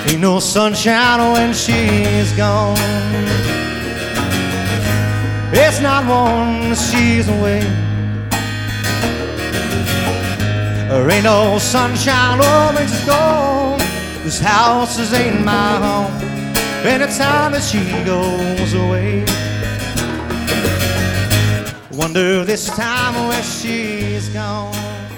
Ain't no sunshine when she's gone. It's not one that she's away. There ain't no sunshine when she's gone. This house ain't my home anytime that she goes away. Wonder this time where she's gone.